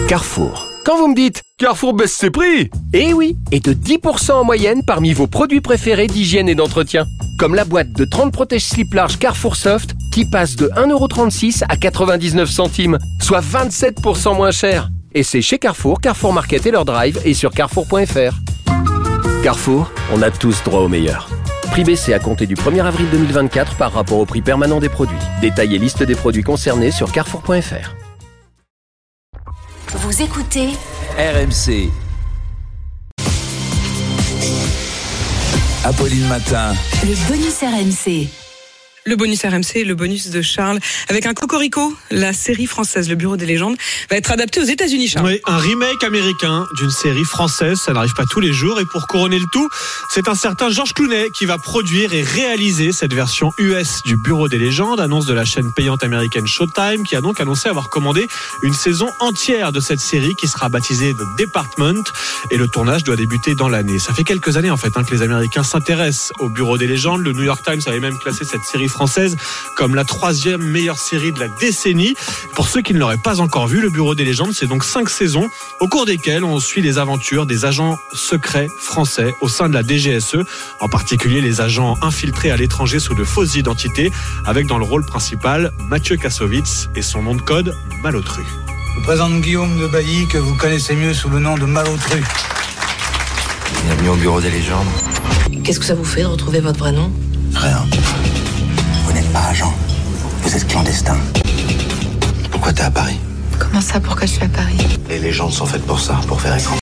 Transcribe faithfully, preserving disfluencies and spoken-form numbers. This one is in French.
Carrefour. Quand vous me dites « Carrefour baisse ses prix !» Eh oui, et de dix pour cent en moyenne parmi vos produits préférés d'hygiène et d'entretien. Comme la boîte de trente protège-slips larges Carrefour Soft qui passe de un euro trente-six à quatre-vingt-dix-neuf centimes, soit vingt-sept pour cent moins cher. Et c'est chez Carrefour, Carrefour Market et leur drive et sur carrefour point f r. Carrefour, on a tous droit au meilleur. Prix baissé à compter du premier avril deux mille vingt-quatre par rapport au prix permanent des produits. Détail et liste des produits concernés sur carrefour point f r. Vous écoutez R M C. Apolline Matin. le bonus R M C. Le bonus R M C, le bonus de Charles, avec un cocorico. La série française Le Bureau des légendes va être adaptée aux États-Unis, Charles. Oui, un remake américain d'une série française, ça n'arrive pas tous les jours. Et pour couronner le tout, c'est un certain Georges Clooney qui va produire et réaliser cette version U S du Bureau des légendes, annonce de la chaîne payante américaine Showtime, qui a donc annoncé avoir commandé une saison entière de cette série qui sera baptisée The Department. Et le tournage doit débuter dans l'année. Ça fait quelques années en fait hein, que les Américains s'intéressent au Bureau des légendes. Le New York Times avait même classé cette série française comme la troisième meilleure série de la décennie. Pour ceux qui ne l'auraient pas encore vu, le Bureau des légendes, c'est donc cinq saisons au cours desquelles on suit les aventures des agents secrets français au sein de la D G S E, en particulier les agents infiltrés à l'étranger sous de fausses identités, avec dans le rôle principal Mathieu Kassovitz et son nom de code Malotru. Je vous présente Guillaume de Bailly, que vous connaissez mieux sous le nom de Malotru. Bienvenue au Bureau des légendes. Qu'est-ce que ça vous fait de retrouver votre vrai nom ? Rien. Vous n'êtes pas agent, vous êtes clandestin. Pourquoi t'es à Paris? Comment ça, pourquoi je suis à Paris ? Les légendes sont faites pour ça, pour faire écran.